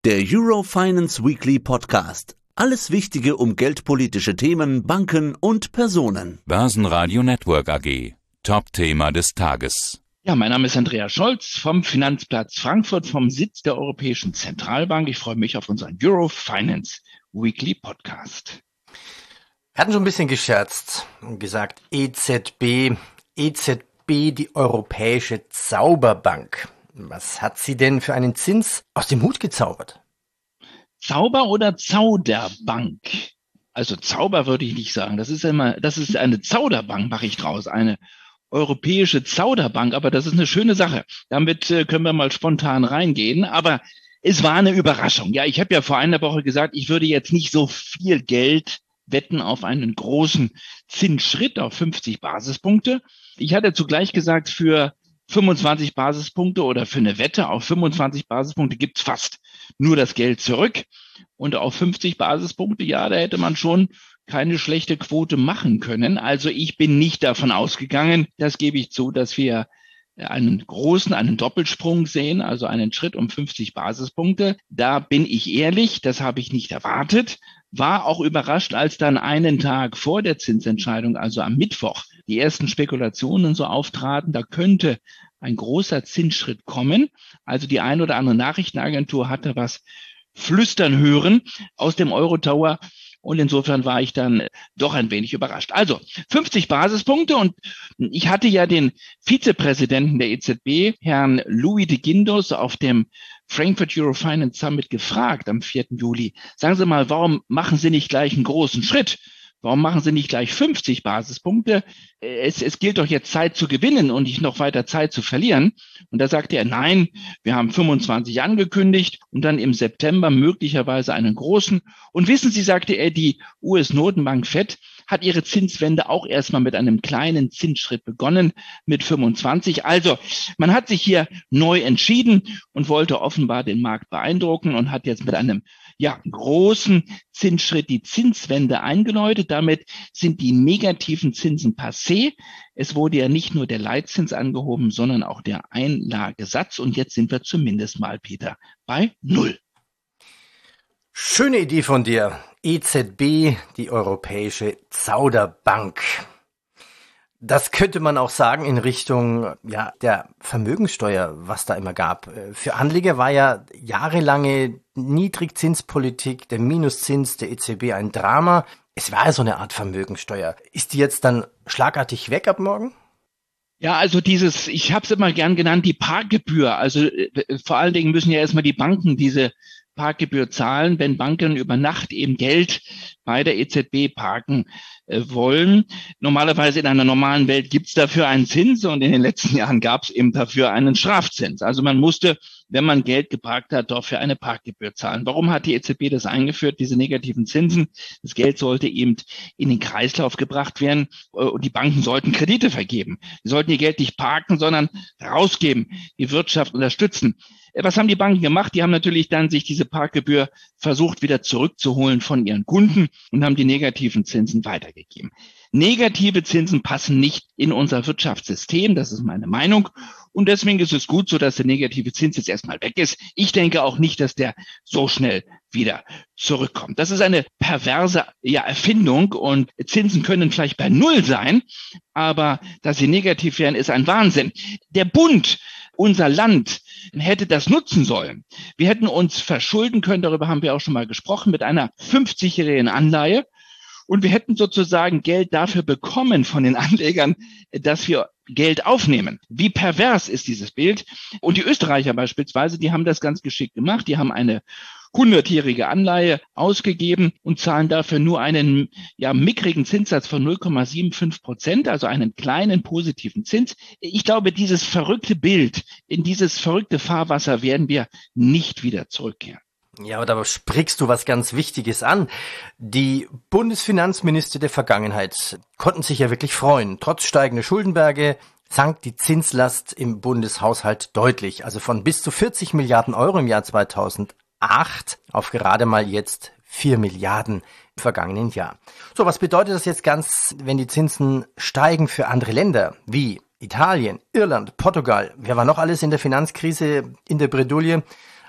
Der Eurofinance Weekly Podcast. Alles Wichtige um geldpolitische Themen, Banken und Personen. Börsenradio Network AG. Top-Thema des Tages. Ja, mein Name ist Andreas Scholz vom Finanzplatz Frankfurt, vom Sitz der Europäischen Zentralbank. Ich freue mich auf unseren Eurofinance Weekly Podcast. Wir hatten schon ein bisschen gescherzt und gesagt, EZB, die Europäische Zauberbank. Was hat sie denn für einen Zins aus dem Hut gezaubert? Zauber- oder Zauderbank? Also Zauber würde ich nicht sagen. Das ist eine Zauderbank, mache ich draus. Eine europäische Zauderbank, aber das ist eine schöne Sache. Damit können wir mal spontan reingehen. Aber es war eine Überraschung. Ja, ich habe ja vor einer Woche gesagt, ich würde jetzt nicht so viel Geld wetten auf einen großen Zinsschritt auf 50 Basispunkte. Ich hatte zugleich gesagt, für 25 Basispunkte oder für eine Wette auf 25 Basispunkte gibt's fast nur das Geld zurück. Und auf 50 Basispunkte, ja, da hätte man schon keine schlechte Quote machen können. Also ich bin nicht davon ausgegangen, das gebe ich zu, dass wir einen Doppelsprung sehen, also einen Schritt um 50 Basispunkte. Da bin ich ehrlich, das habe ich nicht erwartet. War auch überrascht, als dann einen Tag vor der Zinsentscheidung, also am Mittwoch, die ersten Spekulationen so auftraten, da könnte ein großer Zinsschritt kommen. Also die ein oder andere Nachrichtenagentur hatte was flüstern hören aus dem Euro-Tower. Und insofern war ich dann doch ein wenig überrascht. Also 50 Basispunkte, und ich hatte ja den Vizepräsidenten der EZB, Herrn Louis de Guindos, auf dem Frankfurt Eurofinance Summit gefragt am 4. Juli. Sagen Sie mal, warum machen Sie nicht gleich einen großen Schritt? Warum machen Sie nicht gleich 50 Basispunkte? Es gilt doch jetzt Zeit zu gewinnen und nicht noch weiter Zeit zu verlieren. Und da sagte er, nein, wir haben 25 angekündigt und dann im September möglicherweise einen großen. Und wissen Sie, sagte er, die US-Notenbank Fed hat ihre Zinswende auch erstmal mit einem kleinen Zinsschritt begonnen, mit 25. Also man hat sich hier neu entschieden und wollte offenbar den Markt beeindrucken und hat jetzt mit einem großen Zinsschritt die Zinswende eingeläutet. Damit sind die negativen Zinsen passé. Es wurde ja nicht nur der Leitzins angehoben, sondern auch der Einlagesatz. Und jetzt sind wir zumindest mal, Peter, bei 0. Schöne Idee von dir. EZB, die Europäische Zauberbank. Das könnte man auch sagen in Richtung der Vermögenssteuer, was da immer gab. Für Anleger war ja jahrelange Niedrigzinspolitik, der Minuszins der EZB ein Drama. Es war ja so eine Art Vermögenssteuer. Ist die jetzt dann schlagartig weg ab morgen? Ja, also ich habe es immer gern genannt, die Parkgebühr. Also vor allen Dingen müssen ja erstmal die Banken diese Parkgebühr zahlen, wenn Banken über Nacht eben Geld bei der EZB parken wollen. Normalerweise in einer normalen Welt gibt's dafür einen Zins, und in den letzten Jahren gab's eben dafür einen Strafzins. Also man musste, wenn man Geld geparkt hat, dafür eine Parkgebühr zahlen. Warum hat die EZB das eingeführt, diese negativen Zinsen? Das Geld sollte eben in den Kreislauf gebracht werden und die Banken sollten Kredite vergeben. Sie sollten ihr Geld nicht parken, sondern rausgeben, die Wirtschaft unterstützen. Was haben die Banken gemacht? Die haben natürlich dann sich diese Parkgebühr versucht wieder zurückzuholen von ihren Kunden und haben die negativen Zinsen weitergegeben. Negative Zinsen passen nicht in unser Wirtschaftssystem, das ist meine Meinung. Und deswegen ist es gut so, dass der negative Zins jetzt erstmal weg ist. Ich denke auch nicht, dass der so schnell wieder zurückkommt. Das ist eine perverse Erfindung, und Zinsen können vielleicht bei 0 sein, aber dass sie negativ werden, ist ein Wahnsinn. Der Bund, unser Land, hätte das nutzen sollen. Wir hätten uns verschulden können, darüber haben wir auch schon mal gesprochen, mit einer 50-jährigen Anleihe. Und wir hätten sozusagen Geld dafür bekommen von den Anlegern, dass wir Geld aufnehmen. Wie pervers ist dieses Bild? Und die Österreicher beispielsweise, die haben das ganz geschickt gemacht. Die haben eine 100-jährige Anleihe ausgegeben und zahlen dafür nur einen mickrigen Zinssatz von 0,75%, also einen kleinen positiven Zins. Ich glaube, dieses verrückte Bild, in dieses verrückte Fahrwasser werden wir nicht wieder zurückkehren. Ja, aber da sprichst du was ganz Wichtiges an. Die Bundesfinanzminister der Vergangenheit konnten sich ja wirklich freuen. Trotz steigender Schuldenberge sank die Zinslast im Bundeshaushalt deutlich. Also von bis zu 40 Milliarden Euro im Jahr 2008 auf gerade mal jetzt 4 Milliarden im vergangenen Jahr. So, was bedeutet das jetzt ganz, wenn die Zinsen steigen für andere Länder wie Italien, Irland, Portugal? Wer war noch alles in der Finanzkrise in der Bredouille?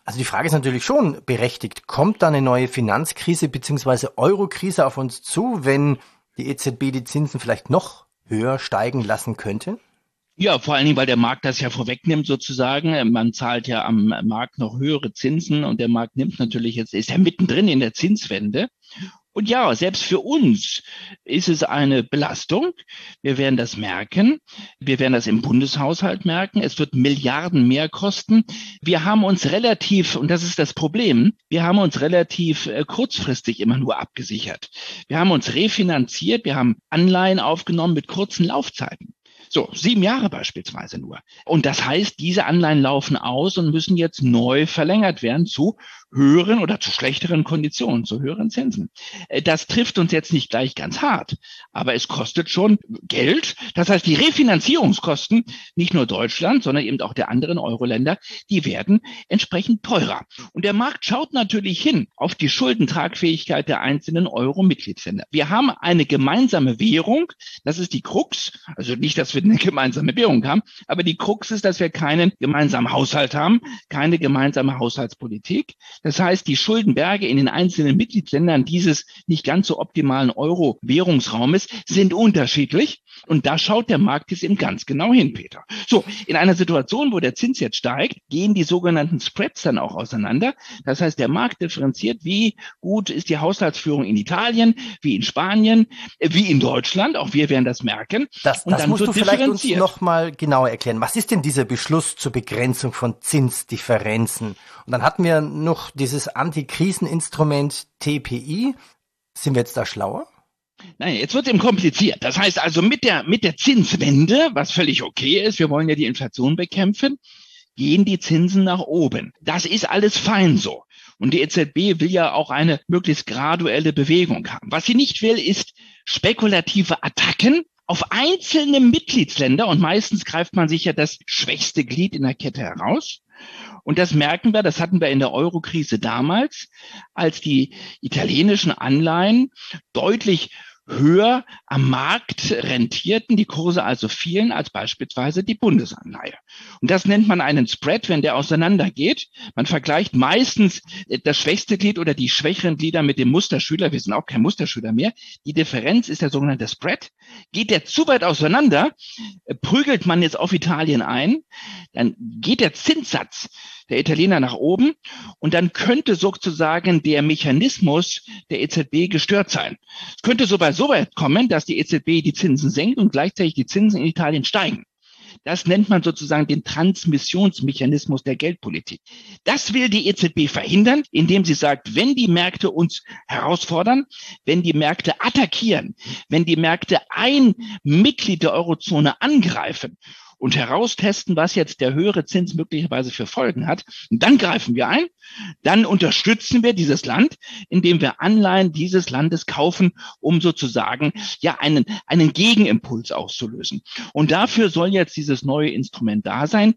Also die Frage ist natürlich schon berechtigt. Kommt da eine neue Finanzkrise bzw. Eurokrise auf uns zu, wenn die EZB die Zinsen vielleicht noch höher steigen lassen könnte? Ja, vor allen Dingen, weil der Markt das ja vorwegnimmt sozusagen. Man zahlt ja am Markt noch höhere Zinsen und der Markt nimmt natürlich jetzt, ist ja mittendrin in der Zinswende. Und ja, selbst für uns ist es eine Belastung. Wir werden das merken. Wir werden das im Bundeshaushalt merken. Es wird Milliarden mehr kosten. Wir haben uns relativ, und das ist das Problem, wir haben uns relativ kurzfristig immer nur abgesichert. Wir haben uns refinanziert. Wir haben Anleihen aufgenommen mit kurzen Laufzeiten. So, 7 Jahre beispielsweise nur. Und das heißt, diese Anleihen laufen aus und müssen jetzt neu verlängert werden zu höheren oder zu schlechteren Konditionen, zu höheren Zinsen. Das trifft uns jetzt nicht gleich ganz hart, aber es kostet schon Geld. Das heißt, die Refinanzierungskosten, nicht nur Deutschland, sondern eben auch der anderen Euro-Länder, die werden entsprechend teurer. Und der Markt schaut natürlich hin auf die Schuldentragfähigkeit der einzelnen Euro-Mitgliedsländer. Wir haben eine gemeinsame Währung, das ist die Krux, also nicht, dass wir eine gemeinsame Währung haben, aber die Krux ist, dass wir keinen gemeinsamen Haushalt haben, keine gemeinsame Haushaltspolitik. Das heißt, die Schuldenberge in den einzelnen Mitgliedsländern dieses nicht ganz so optimalen Euro-Währungsraumes sind unterschiedlich. Und da schaut der Markt jetzt eben ganz genau hin, Peter. So, in einer Situation, wo der Zins jetzt steigt, gehen die sogenannten Spreads dann auch auseinander. Das heißt, der Markt differenziert, wie gut ist die Haushaltsführung in Italien, wie in Spanien, wie in Deutschland. Auch wir werden das merken. Das musst du vielleicht uns noch mal genauer erklären. Was ist denn dieser Beschluss zur Begrenzung von Zinsdifferenzen? Und dann hatten wir noch dieses Antikriseninstrument TPI. Sind wir jetzt da schlauer? Nein, jetzt wird es eben kompliziert. Das heißt also mit der Zinswende, was völlig okay ist, wir wollen ja die Inflation bekämpfen, gehen die Zinsen nach oben. Das ist alles fein so. Und die EZB will ja auch eine möglichst graduelle Bewegung haben. Was sie nicht will, ist spekulative Attacken auf einzelne Mitgliedsländer. Und meistens greift man sich ja das schwächste Glied in der Kette heraus. Und das merken wir, das hatten wir in der Eurokrise damals, als die italienischen Anleihen deutlich höher am Markt rentierten, die Kurse also fielen als beispielsweise die Bundesanleihe. Und das nennt man einen Spread, wenn der auseinandergeht. Man vergleicht meistens das schwächste Glied oder die schwächeren Glieder mit dem Musterschüler. Wir sind auch kein Musterschüler mehr. Die Differenz ist der sogenannte Spread. Geht der zu weit auseinander, prügelt man jetzt auf Italien ein, dann geht der Zinssatz der Italiener nach oben und dann könnte sozusagen der Mechanismus der EZB gestört sein. Es könnte so weit kommen, dass die EZB die Zinsen senkt und gleichzeitig die Zinsen in Italien steigen. Das nennt man sozusagen den Transmissionsmechanismus der Geldpolitik. Das will die EZB verhindern, indem sie sagt, wenn die Märkte uns herausfordern, wenn die Märkte attackieren, wenn die Märkte ein Mitglied der Eurozone angreifen und heraustesten, was jetzt der höhere Zins möglicherweise für Folgen hat, und dann greifen wir ein, dann unterstützen wir dieses Land, indem wir Anleihen dieses Landes kaufen, um sozusagen ja einen Gegenimpuls auszulösen. Und dafür soll jetzt dieses neue Instrument da sein,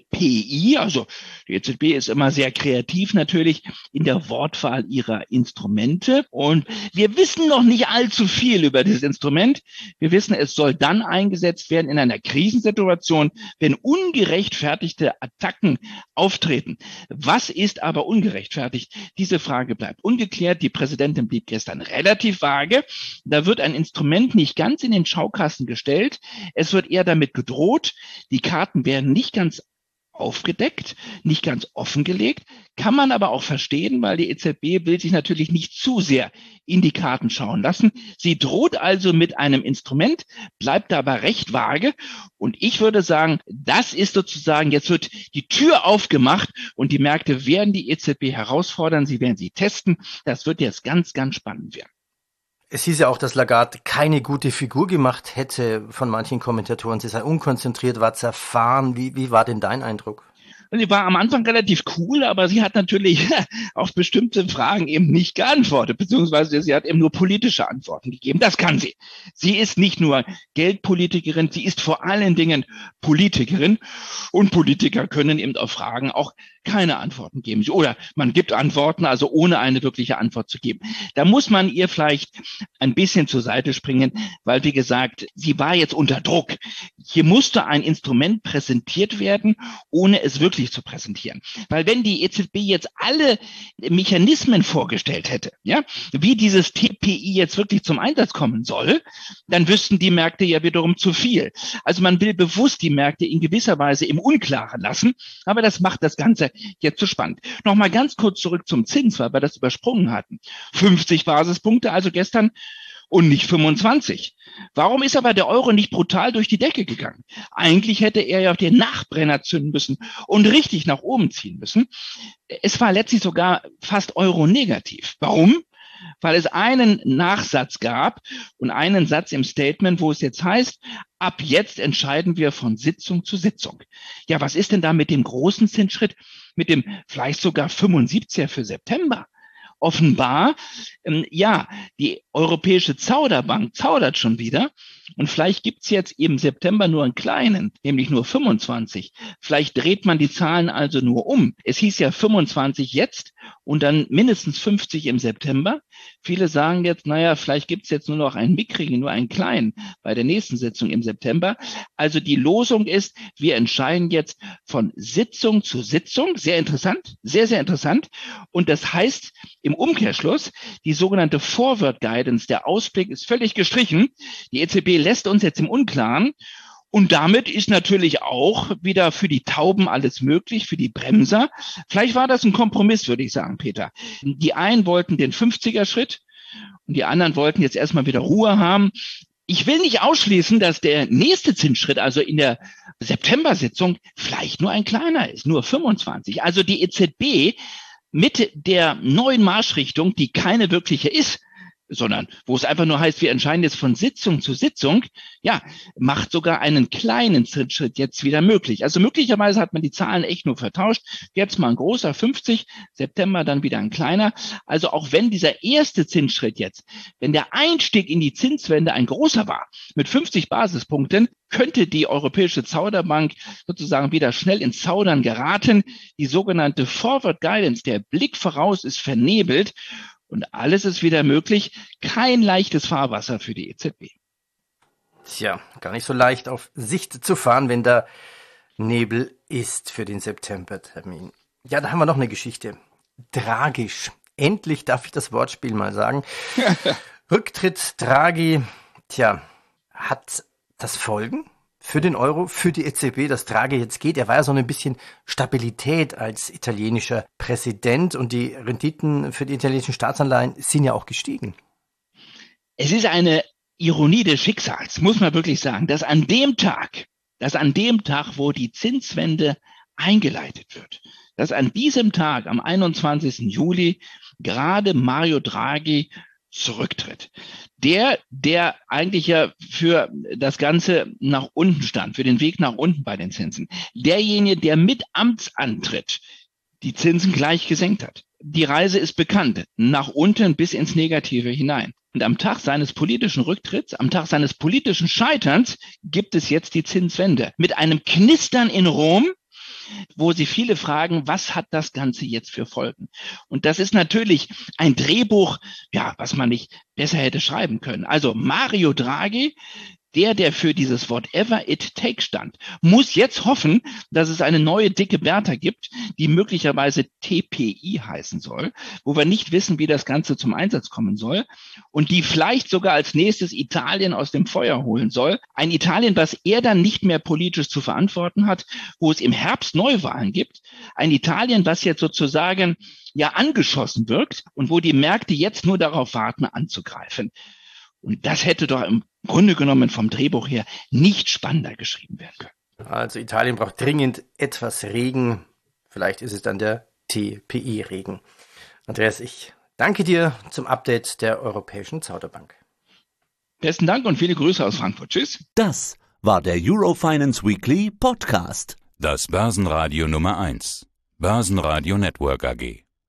TPI, also die EZB ist immer sehr kreativ natürlich in der Wortwahl ihrer Instrumente und wir wissen noch nicht allzu viel über dieses Instrument. Wir wissen, es soll dann eingesetzt werden in einer Krisensituation, wenn ungerechtfertigte Attacken auftreten. Was ist aber ungerechtfertigt? Diese Frage bleibt ungeklärt. Die Präsidentin blieb gestern relativ vage. Da wird ein Instrument nicht ganz in den Schaukasten gestellt. Es wird eher damit gedroht. Die Karten werden nicht ganz aufgedeckt, nicht ganz offengelegt, kann man aber auch verstehen, weil die EZB will sich natürlich nicht zu sehr in die Karten schauen lassen. Sie droht also mit einem Instrument, bleibt aber recht vage und ich würde sagen, das ist sozusagen, jetzt wird die Tür aufgemacht und die Märkte werden die EZB herausfordern, sie werden sie testen. Das wird jetzt ganz, ganz spannend werden. Es hieß ja auch, dass Lagarde keine gute Figur gemacht hätte von manchen Kommentatoren. Sie sei unkonzentriert, war zerfahren. Wie war denn dein Eindruck? Sie war am Anfang relativ cool, aber sie hat natürlich auf bestimmte Fragen eben nicht geantwortet, beziehungsweise sie hat eben nur politische Antworten gegeben. Das kann sie. Sie ist nicht nur Geldpolitikerin, sie ist vor allen Dingen Politikerin und Politiker können eben auf Fragen auch keine Antworten geben. Oder man gibt Antworten, also ohne eine wirkliche Antwort zu geben. Da muss man ihr vielleicht ein bisschen zur Seite springen, weil, wie gesagt, sie war jetzt unter Druck. Hier musste ein Instrument präsentiert werden, ohne es wirklich zu präsentieren. Weil wenn die EZB jetzt alle Mechanismen vorgestellt hätte, ja, wie dieses TPI jetzt wirklich zum Einsatz kommen soll, dann wüssten die Märkte ja wiederum zu viel. Also man will bewusst die Märkte in gewisser Weise im Unklaren lassen, aber das macht das Ganze jetzt zu spannend. Nochmal ganz kurz zurück zum Zins, weil wir das übersprungen hatten. 50 Basispunkte also gestern und nicht 25. Warum ist aber der Euro nicht brutal durch die Decke gegangen? Eigentlich hätte er ja auf den Nachbrenner zünden müssen und richtig nach oben ziehen müssen. Es war letztlich sogar fast Euro-negativ. Warum? Weil es einen Nachsatz gab und einen Satz im Statement, wo es jetzt heißt, ab jetzt entscheiden wir von Sitzung zu Sitzung. Ja, was ist denn da mit dem großen Zinsschritt, mit dem vielleicht sogar 75er für September? Offenbar, die Europäische Zauderbank zaudert schon wieder und vielleicht gibt's jetzt im September nur einen kleinen, nämlich nur 25. Vielleicht dreht man die Zahlen also nur um. Es hieß ja 25 jetzt und dann mindestens 50 im September. Viele sagen jetzt, vielleicht gibt's jetzt nur noch einen mickrigen, nur einen kleinen bei der nächsten Sitzung im September. Also die Losung ist, wir entscheiden jetzt von Sitzung zu Sitzung. Sehr interessant, sehr, sehr interessant. Und das heißt im Umkehrschluss, die sogenannte Forward Guidance, der Ausblick ist völlig gestrichen. Die EZB lässt uns jetzt im Unklaren. Und damit ist natürlich auch wieder für die Tauben alles möglich, für die Bremser. Vielleicht war das ein Kompromiss, würde ich sagen, Peter. Die einen wollten den 50er-Schritt und die anderen wollten jetzt erstmal wieder Ruhe haben. Ich will nicht ausschließen, dass der nächste Zinsschritt, also in der September-Sitzung, vielleicht nur ein kleiner ist, nur 25. Also die EZB mit der neuen Marschrichtung, die keine wirkliche ist, sondern wo es einfach nur heißt, wir entscheiden jetzt von Sitzung zu Sitzung, macht sogar einen kleinen Zinsschritt jetzt wieder möglich. Also möglicherweise hat man die Zahlen echt nur vertauscht. Jetzt mal ein großer 50, September dann wieder ein kleiner. Also auch wenn dieser erste Zinsschritt jetzt, wenn der Einstieg in die Zinswende ein großer war, mit 50 Basispunkten, könnte die Europäische Zauderbank sozusagen wieder schnell ins Zaudern geraten. Die sogenannte Forward Guidance, der Blick voraus ist vernebelt. Und alles ist wieder möglich. Kein leichtes Fahrwasser für die EZB. Tja, gar nicht so leicht auf Sicht zu fahren, wenn da Nebel ist für den Septembertermin. Ja, da haben wir noch eine Geschichte. Tragisch. Endlich darf ich das Wortspiel mal sagen. Rücktritt Draghi. Tja, hat das Folgen für den Euro, für die EZB, dass Draghi jetzt geht? Er war ja so ein bisschen Stabilität als italienischer Präsident und die Renditen für die italienischen Staatsanleihen sind ja auch gestiegen. Es ist eine Ironie des Schicksals, muss man wirklich sagen, dass an dem Tag, wo die Zinswende eingeleitet wird, dass an diesem Tag, am 21. Juli, gerade Mario Draghi zurücktritt. Der eigentlich ja für das Ganze nach unten stand, für den Weg nach unten bei den Zinsen. Derjenige, der mit Amtsantritt die Zinsen gleich gesenkt hat. Die Reise ist bekannt, nach unten bis ins Negative hinein. Und am Tag seines politischen Rücktritts, am Tag seines politischen Scheiterns gibt es jetzt die Zinswende. Mit einem Knistern in Rom, wo sie viele fragen, was hat das Ganze jetzt für Folgen? Und das ist natürlich ein Drehbuch, was man nicht besser hätte schreiben können. Also Mario Draghi, der für dieses Whatever it takes stand, muss jetzt hoffen, dass es eine neue dicke Bertha gibt, die möglicherweise TPI heißen soll, wo wir nicht wissen, wie das Ganze zum Einsatz kommen soll und die vielleicht sogar als nächstes Italien aus dem Feuer holen soll. Ein Italien, was er dann nicht mehr politisch zu verantworten hat, wo es im Herbst Neuwahlen gibt. Ein Italien, was jetzt sozusagen angeschossen wirkt und wo die Märkte jetzt nur darauf warten, anzugreifen. Und das hätte doch im Grunde genommen vom Drehbuch her nicht spannender geschrieben werden können. Also Italien braucht dringend etwas Regen. Vielleicht ist es dann der TPI-Regen. Andreas, ich danke dir zum Update der Europäischen Zauderbank. Besten Dank und viele Grüße aus Frankfurt. Tschüss. Das war der Eurofinance Weekly Podcast. Das Börsenradio Nummer 1. Börsenradio Network AG.